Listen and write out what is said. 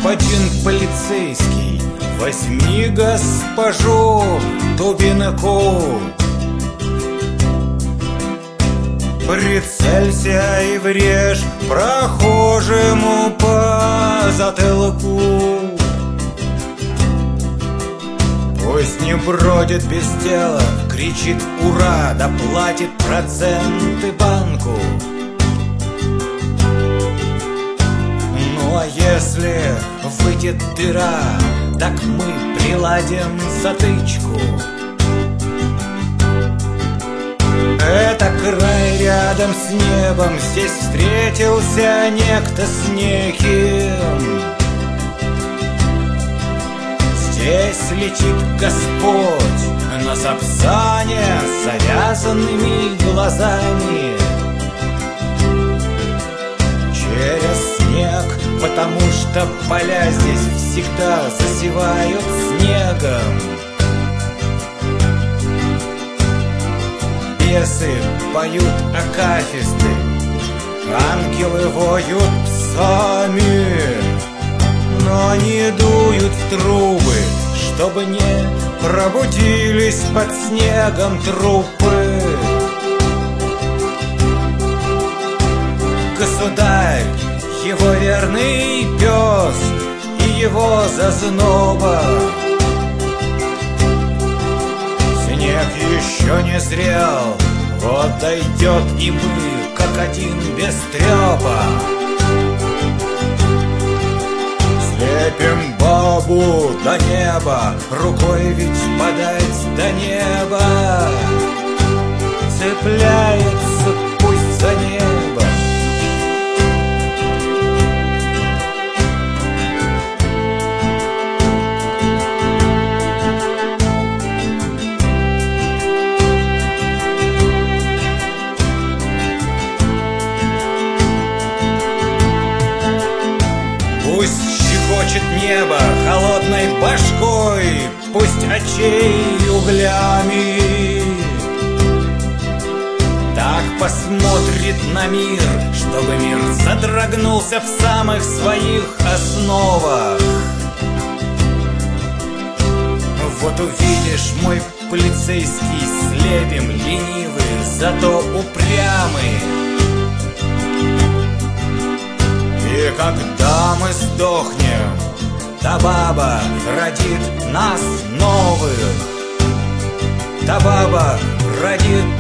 господин полицейский, возьми госпожу Дубинку. Прицелься и врежь прохожему по затылку. Пусть не бродит без дела, кричит ура, да платит проценты банку. Ну а если выйдет дыра, так мы приладим затычку. Это край рядом с небом, здесь встретился некто с неким. Здесь летит Господь на сапсане с завязанными глазами через снег, потому что поля здесь всегда засевают снегом. Бесы поют акафисты, ангелы воют псами, но не дуют в трубы, чтобы не пробудились под снегом трупы. Государь, его верный пес и его зазноба. Снег еще не зрел, вот дойдет и мы, как один без трепа. Слепим бабу до неба, рукой ведь подать до неба. Цепляется пусть за небо. Пусть щекочет небо холодной башкой, пусть очей углями. Так посмотрит на мир, чтобы мир задрогнулся в самых своих основах. Вот увидишь, мой полицейский, слепим, ленивый, зато упрямый. И когда мы сдохнем, та баба родит нас новых. Та баба родит